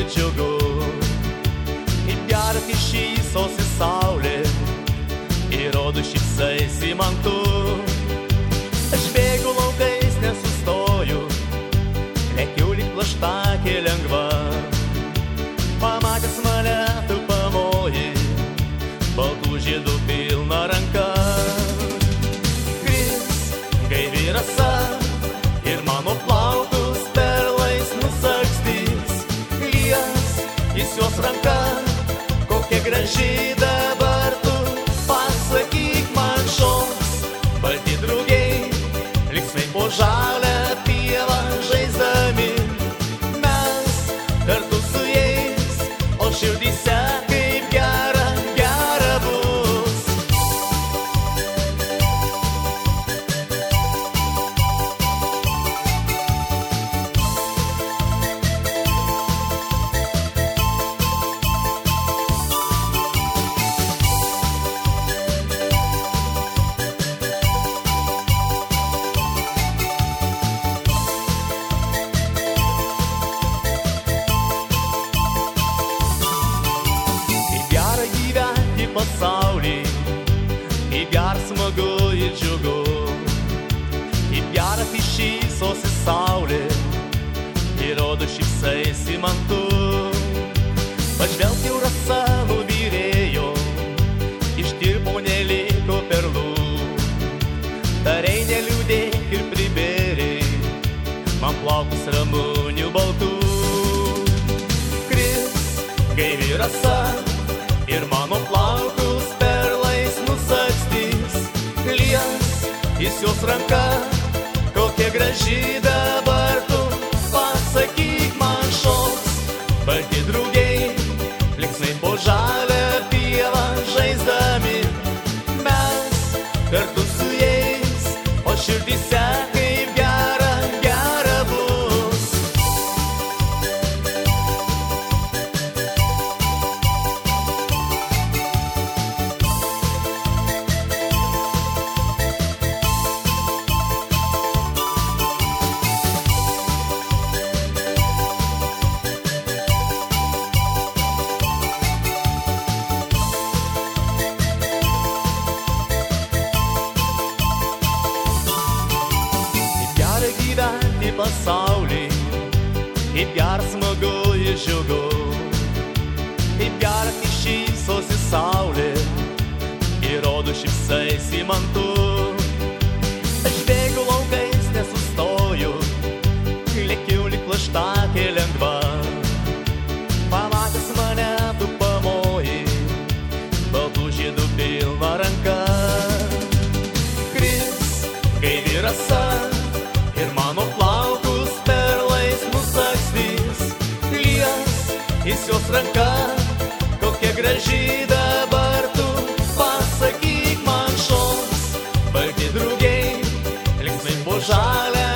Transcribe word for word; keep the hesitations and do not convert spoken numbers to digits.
džiugu. Kaip gera, kai šypsosi saulė ir rodo šypsaisi man tu. Aš bėgu laukais, nesustoju, lekiu lyg plaštakė lengva. Pamatęs mane, tu pamoji, baltų žiedų pilna ranka. Kris, gaivi rasa, ir mano plaukus perlais nusagstys. Lies, jis jos ranka, kokia graži dabar tu. Pasakyk man šoks, balti drugiai, linksmai po žalę pievą žaisdami. Mes kartu su jais, o širdyse kaip gera, gera bus. Pasaulį, kaip gera, smagu ir džiugu. Kaip gera, kai šypsosi saulė ir rodo šypsaisi man tu. Pažvelk, jau rasa nubyrėjo, ištirpo neliko perlų. Tarei neliūdėk ir pribėrei man plaukus ramunių baltų. Kris, gaivi rasa, ir mano plaukus perlais nusagstys. Lies, jis jos ranka, kokia graži dabar tu. Pasakyk man šoks, balti drugiai, linksmai po žalę pievą žaisdami. Mes kartu su jais, o širdyse kaip gera, gera bus. Gyventi pasaulį, kaip gera, smagu ir džiugu. Kaip gera, kai šypsosi saulė ir rodo šypsaisi man tu. Aš bėgu laukais, nesustoju, lekiu lyg plaštakė lengva. Pamatęs mane, tu pamoji, baltų žiedų pilna ranka. Kris, gaivi rasa, ir mano plaukus perlais nusagstys. Lies, jis jos ranka, kokia graži dabar tu. Pasakyk man šoks, balti drugiai, linksmai po žalę